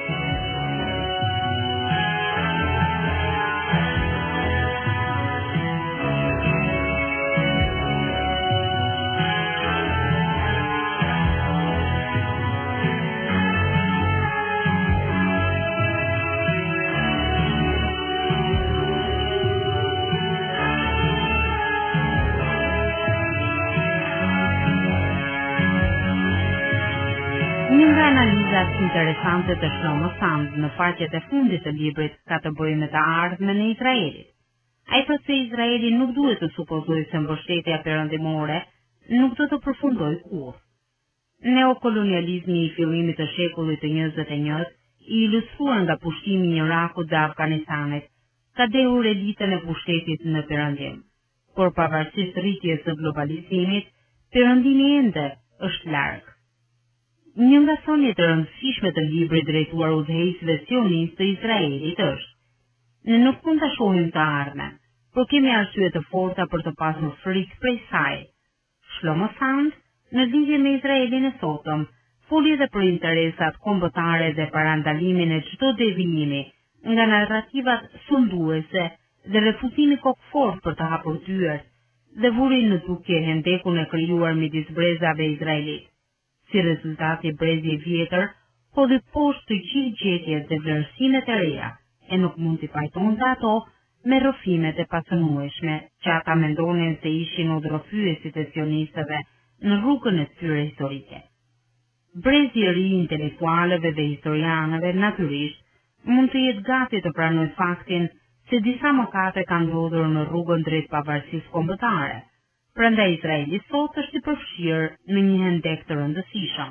Një nga analizat interesante të Shlomo Sand në faqet e fundit të librit ka të bëjë me të ardhmen e Izraelit. Ai thotë se Izraeli nuk duhet të supozojë se mbështetja perëndimore nuk do të përfundojë kurrë. Neokolonializmi i fillimit të shekullit të 21, i ilustruar nga pushtimi i Irakut dhe Afganistanit, ka dehur elitën e pushtetit në perëndim. Por pavarësisht rritjes së globalizimit, perëndimi ende është larg. Një nga thonjet e rëndësishme të librit drejtuar udhëheqësve sionistë të Izraelit është: ne nuk mund ta shohim të ardhmen, por kemi arsye të forta për të pasur frikë prej saj. Shlomo Sand, në lidhje me Izraelin e sotëm, foli edhe për interesat kombëtare dhe parandalimin e çdo devijimi nga narrativat sunduese dhe refuzimi kokfort për të hapur dyert dhe vuri në dukje hendekun e krijuar midis brezave izraelit. Si rezultati, brezi i vjetër hodhi poshtë të gjithë gjetjet dhe vlerësimet e reja, e nuk mund t'i pajtonte ato me rrëfimet e pasënueshme që ata mendonin se ishin udhërrëfyesit e sionistëve në rrugën e tyre historike. Brezi i ri i intelektualëve dhe historianëve natyrisht mund të jetë gati të pranojë faktin se disa mëkate kanë ndodhur në rrugën drejt pavarësisë kombëtare. Prandaj Izraeli sot është i përfshirë në një hendek të rëndësishëm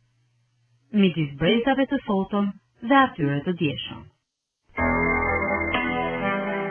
midis brezave të sotëm dhe atyre të dieshëm.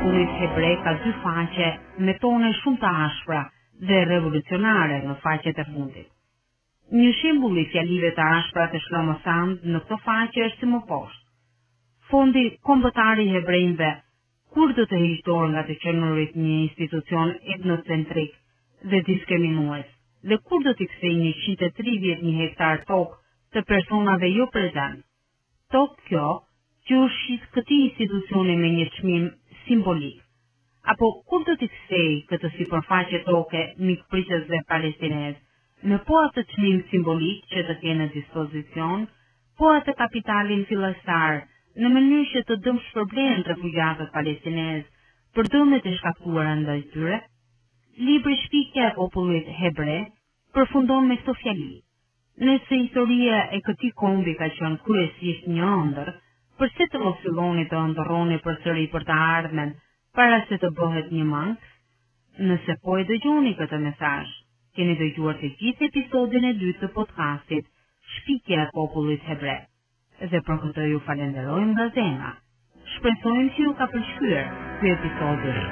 popullit hebre ka dy faqe me tone shumë të ashpra dhe revolucionare në faqet e fundit. Një shembull i fjalive të ashpra të Shlomo Sand në këtë faqe është si më poshtë. Fondi kombëtar i hebrejve, kur do të heqë dorë nga të qenurit një institucion etnocentrik dhe diskriminues, dhe kur do t'i kthejë 130 hektar tokë të personave jo prezent. Tokë kjo që u shit këtij institucioni me një çmim simbolik. Apo kur do t'i kthejë këtë sipërfaqe toke mikpritës dhe palestinez, me po atë çmim simbolik që të kenë në dispozicion, po atë kapitalin fillestar, në mënyrë që të dëmë shpërblen refugjatët palestinez për dëmet e shkaktuara ndaj tyre. Libri Shpikja e popullit hebre përfundon me këto fjali. Nëse historia e këtij kombi ka qenë kryesisht një ëndër, përse të mos filloni të ëndërroni përsëri për të ardhmen para se të bëhet një mangës? Nëse po e dëgjoni këtë mesazh, keni dëgjuar të gjithë episodin e 2 të podcastit Shpikja e popullit hebre. Dhe për këtë ju falenderojmë nga zemra. Shpresojmë që ju ka pëlqyer ky episod i ri.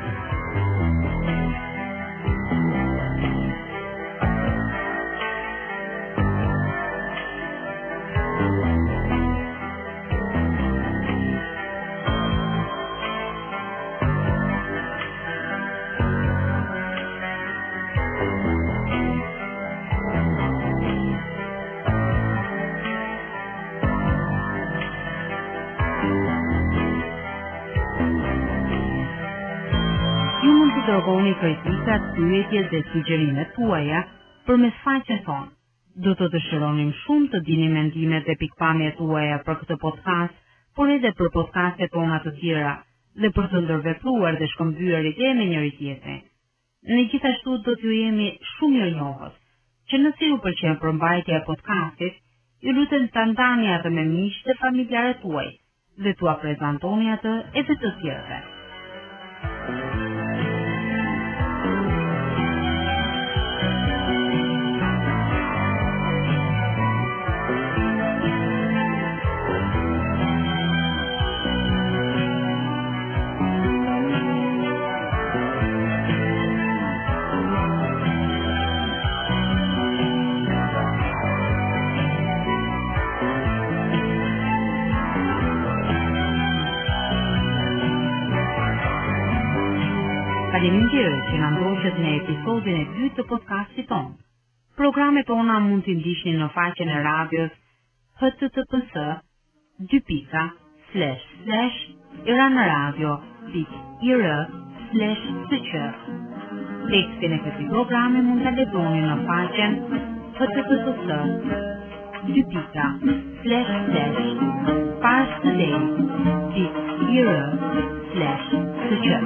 Dërgoni kritikat, pyetjet dhe sugjerimet tuaja përmes faqes tonë. Do të dëshironim shumë të dini mendimet dhe pikpamjet tuaja për këtë podcast, por edhe për podcastet tona të tjera dhe për të ndërvepruar dhe shkëmbyer ide me njëri tjetrin. Ne gjithashtu do t'ju jemi shumë mirënjohës, që nëse ju pëlqen përmbajtja e podcastit, ju lutem ta ndani atë me miq dhe familjarët tuaj dhe t'ua prezantoni atë edhe të tjerëve. Faleminderit që na ndoqët në episodin e 2 të podcastit tonë. Programet tona mund t'i ndiqni në faqen e radios https://iranradio.ir/tq. Tekstin e këtij programi mund ta lexoni në faqen https://parstoday.ir/tq.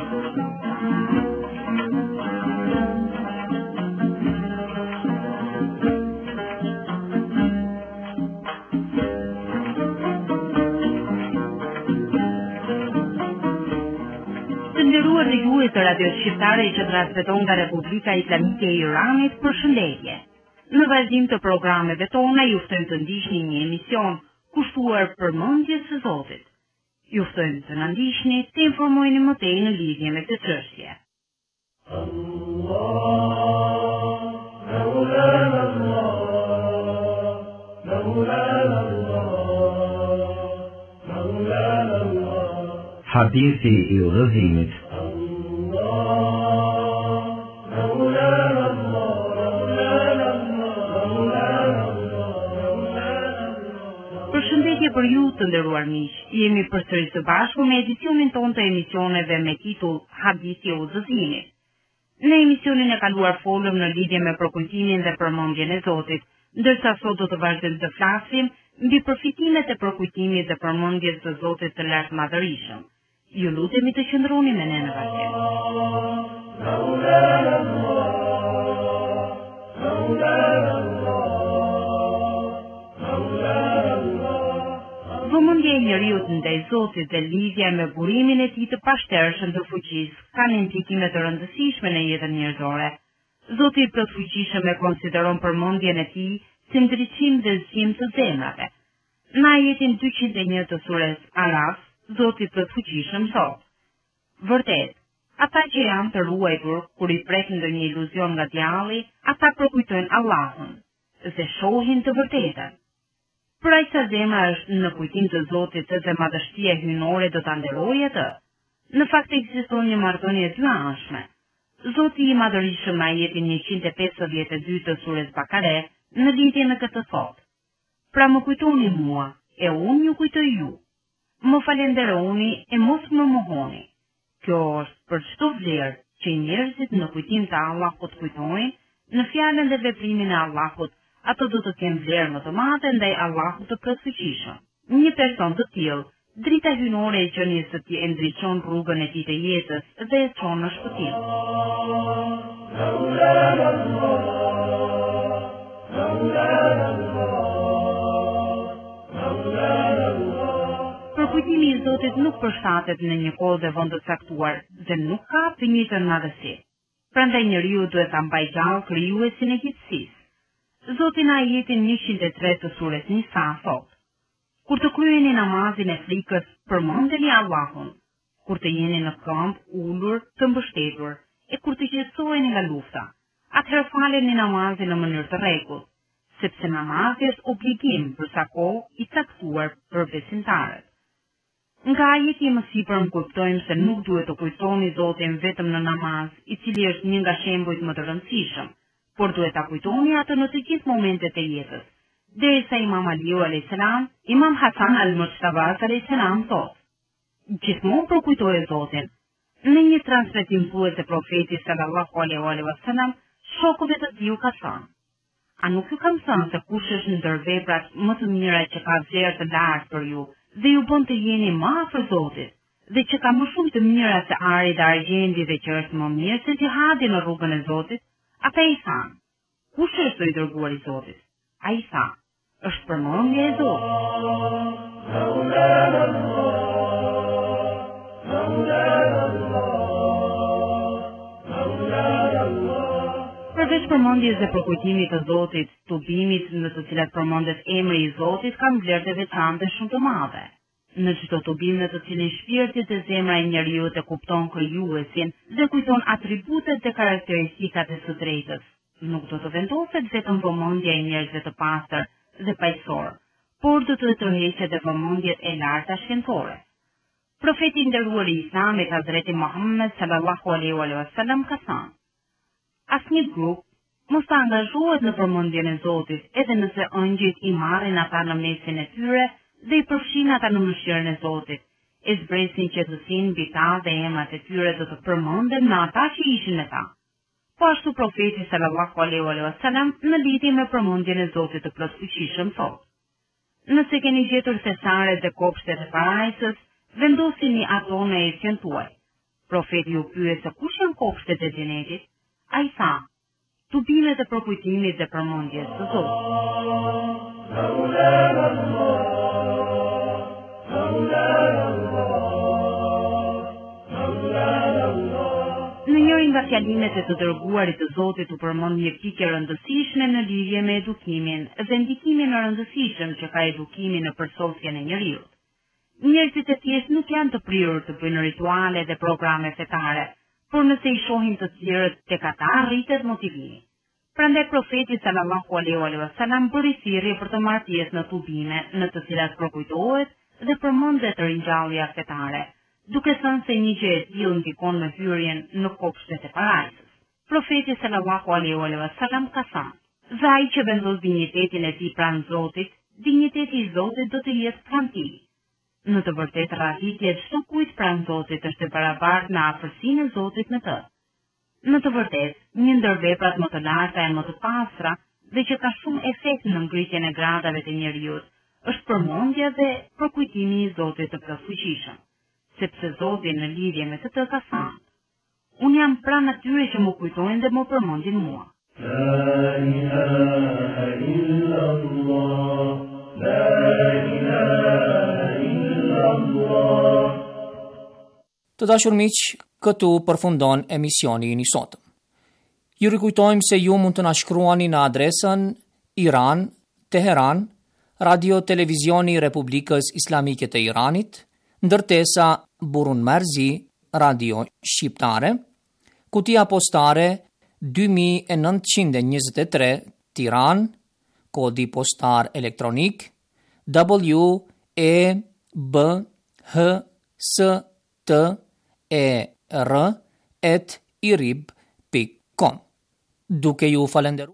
Të nderuar dëgjues të radios shqiptare që transmeton nga Republika Islamike e Iranit, përshëndetje. Në vazhdim të programeve tona ju ftojmë të ndiqni një emision kushtuar përmendjes së Zotit. Ju ftojmë të na ndiqni të informoheni më tej në lidhje me këtë çështje. Hadithi i udhëzimit. Përshëndetje për ju të nderuar miq. Jemi përsëri së bashku me edicionin tonë të emisioneve me titull Hadithi i udhëzimit. Në emisionin e kaluar folëm në lidhje me përkujtimin dhe përmendjen e Zotit, ndërsa sot do të vazhdojmë të flasim mbi përfitimet e përkujtimit dhe përmendjes së Zotit të Lartëmadhërisëm. Ju lutemi të qëndroni me ne në vazhdim. Vëmendja e njeriut ndaj Zotit dhe lidhja me burimin e tij të pashtershëm të fuqisë kanë implikime të rëndësishme në jetën njerëzore. Zoti i plotfuqishëm e konsideron përmendjen e tij si ndriçim dhe zgjim të zemrave. Në ajetin 201 të sures Araf, Zoti i plotfuqishëm thotë: Vërtet, ata që janë të ruajtur kur i prek ndonjë iluzion nga djalli, ata përkujtojnë Allahun dhe shohin të vërtetën. Për aq sa zemra është në kujtim të Zotit dhe madhështia hyjnore do ta nderojë atë. Në fakt ekziston një marrëdhënie dy anshme. Zoti i Madhërisëm në ajetin 152 të surës Bakare në lidhje me këtë thotë: Pra më kujtoni mua, e unë ju kujtoj ju. Më falenderoni e mos më mohoni. Kjo është për çdo vlerë që njerëzit në kujtim të Allahut kujtojnë, në fjalën dhe veprimin e Allahut, ato do të kenë vlerë më të madhe ndaj Allahut të plotfuqishëm. Një person të tillë, drita hyjnore e qenies së tij e ndriçon rrugën e tij të jetës dhe e çon në shpëtim. Përkujtimi i Zotit nuk përshtatet në një kohë dhe vend të caktuar dhe nuk ka të njëjtën madhësi. Prandaj njeriu duhet ta mbajë gjallë krijuesin e gjithësisë. Zoti në ajetin 103 të surës Nisa thotë: Kur të kryeni namazin e frikës, përmendeni Allahun. Kur të jeni në këmbë, ulur, të mbështetur, e kur të qetësoheni nga lufta, atëherë faleni namazin në mënyrë të rregullt, sepse namazi është obligim për sa kohë i caktuar për besimtarët. Nga ajeti më sipër më kuptojmë se nuk duhet të kujtoni Zotin vetëm në namaz, i cili është një nga shembujt më të rëndësishëm, por duhet ta kujtoni atë në të gjithë momentet e jetës. Derisa Imam Aliu a.s., Imam Hasan al-Mujtaba a.s. thotë: Gjithmonë përkujtoje Zotin. Në një transmetim thuhet se profeti sallallahu alaihi wasallam shokëve të tij ka thënë: A nuk ju kam thënë se kush është ndër veprat më të mira që ka vlerë të lartë për ju dhe ju bën të jeni më afër Zotit, dhe që ka më shumë të mira se ari dhe argjendi dhe që është më mirë se xhihadi në rrugën e Zotit? Ata i thanë: Kush është i dërguar i Zotit? Ai tha: Është përmendja e Zotit. Përveç përmendjes dhe përkujtimit të Zotit, tubimit në të cilat përmendet emri i Zotit kanë vlerë të veçantë shumë të madhe. Në çdo tubim në të cilin shpirti dhe zemra e njeriut e kupton krijuesin dhe kujton atributet dhe karakteristikat e së drejtës, nuk do të vendoset vetëm vëmendja e njerëzve të pastër dhe paqësor, por do të tërheqet edhe vëmendjet e larta shkencore. Profeti i nderuar i Islamit Hazreti Muhammed sallallahu alaihi wasallam ka thënë: Asnjë grup mos ta angazhohet në përmendjen e Zotit, edhe nëse ëngjëjt i marrin ata në mesin e tyre dhe i përfshin ata në mëshirën e Zotit, e zbresin qetësinë mbi ta dhe emrat e tyre do të përmenden me ata që ishin me ta. Po ashtu profeti sallallahu alaihi wasallam në lidhje me përmendjen e Zotit të plotfuqishëm thotë: Nëse keni gjetur thesaret dhe kopshtet e parajsës, vendosini ato në etjen tuaj. Profeti u pyet se kush janë kopshtet e xhenetit? Ai tha: tubimet e përkujtimit dhe përmendjes së Zotit. Në njërin nga fjalimet e të dërguarit të Zotit u përmend një pikë e rëndësishme në lidhje me edukimin dhe ndikimin e rëndësishëm që ka edukimi në përsosjen e njeriut. Njerëzit e thjesht nuk janë të prirur të bëjnë rituale dhe programe fetare, por nëse i shohin të tjerët tek ata rritet motivimi. Prandaj profeti sallallahu alaihi wasallam bëri thirrje për të marrë pjesë në tubime në të cilat përkujtohet dhe përmendet ringjallja fetare, duke thënë se një gjë e tillë ndikon në hyrjen në kopshtet e parajsës. Profeti sallallahu alaihi wasallam ka thënë: "Dhe ai që vendos dinjitetin e tij pranë Zotit, dinjiteti i Zotit do të jetë pranë tij." Në të vërtetë radhitja e çdo kujt pranë Zotit është e barabartë me afërsinë e Zotit në të. Në të vërtetë, një ndër veprat më të larta e më të pastra dhe që ka shumë efekt në ngritjen e gradave të njeriut, është përmendja dhe përkujtimi i Zotit të plotfuqishëm, sepse Zoti në lidhje me të ka thënë: "Unë jam pranë atyre që më kujtojnë dhe më përmendin mua." La ilaha illallah, la ilaha illallah. Të dashur miq, këtu përfundon emisioni i sotëm. Ju rikujtojmë se ju mund të na shkruani në adresën Iran, Teheran, Radio Televizioni Republikës Islamike të Iranit, ndërtesa Burun Marzi, radio shqiptare, kutia postare 2923 Tiranë, kodi postar elektronik webhster@irib.com. Duke ju falenderuar.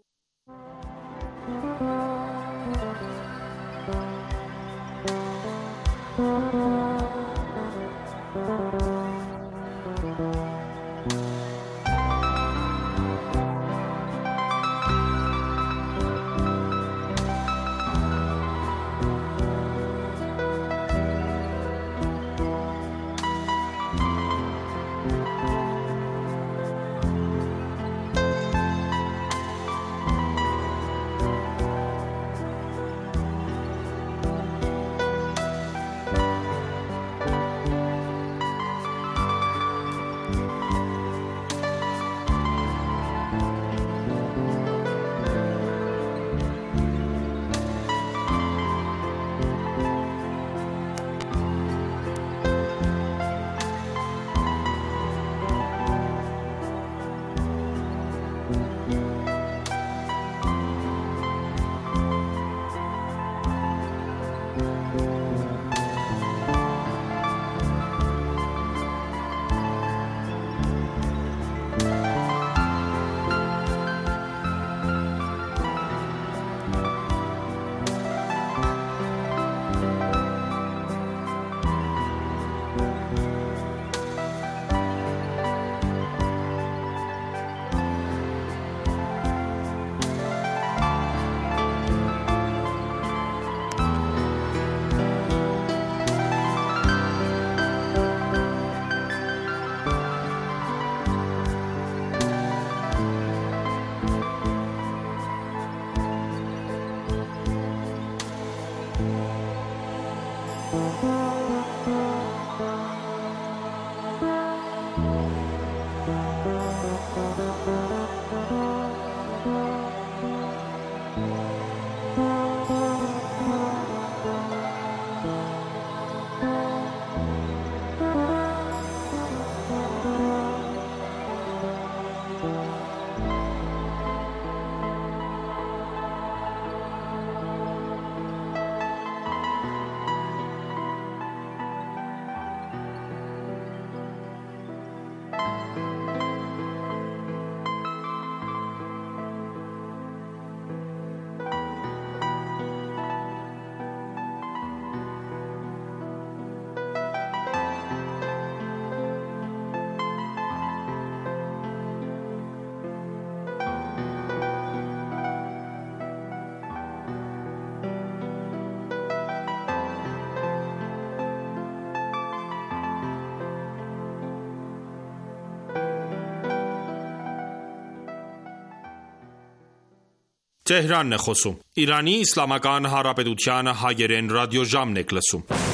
Tehranն է խոսում։ Իրանի Իսլամական Հանրապետության հայերեն ռադիոժամն եք լսում։